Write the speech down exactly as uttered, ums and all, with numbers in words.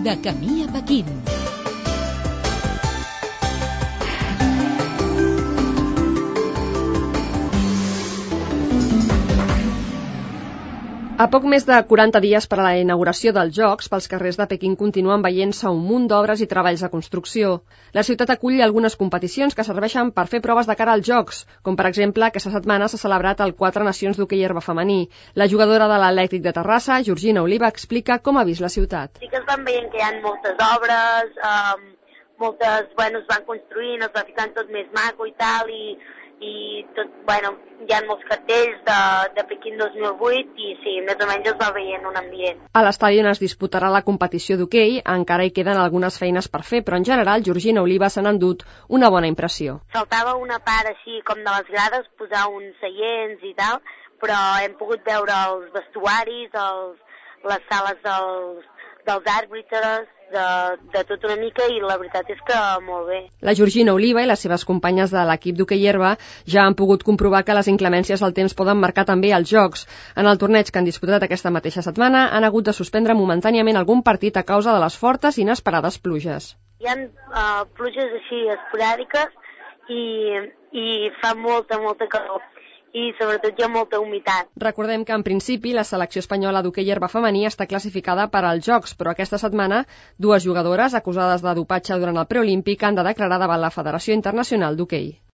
De camí a Pequín. A poc més de quaranta dies per a la inauguració dels Jocs, pels carrers de Pequín continuen veient-se un munt d'obres i treballs de construcció. La ciutat acull algunes competicions que serveixen per fer proves de cara als Jocs, com per exemple aquesta setmana s'ha celebrat el Quatre Nacions d'hoquei herba femení. La jugadora de l'Atlètic de Terrassa, Georgina Oliva, explica com ha vist la ciutat. Sí que es van veient que hi ha moltes obres, um, moltes, bueno, es van construint, es va ficant tot més maco i tal, i i tot, bueno, hi ha molts cartells de, de Pequín dos mil vuit i sí, més o menys es va veient un ambient. A l'estadi on es disputarà la competició d'hoquei encara hi queden algunes feines per fer, però en general Georgina Oliva se n'ha endut una bona impressió. Faltava una part així com de les grades, posar uns seients i tal, però hem pogut veure els vestuaris, els, les sales dels, dels àrbitres, de, de tot una mica, i la veritat és que molt bé. La Georgina Oliva i les seves companyes de l'equip d'hoquei herba ja han pogut comprovar que les inclemències del temps poden marcar també els Jocs. En el torneig que han disputat aquesta mateixa setmana han hagut de suspendre momentàniament algun partit a causa de les fortes i inesperades pluges. Hi ha uh, pluges així esporàdiques i, i fa molta, molta calor. I sobretot hi ha molta humitat. Recordem que en principi la selecció espanyola d'hoquei herba femení està classificada per als Jocs, però aquesta setmana dues jugadores acusades de dopatge durant el preolímpic han de declarar davant la Federació Internacional d'Hoquei.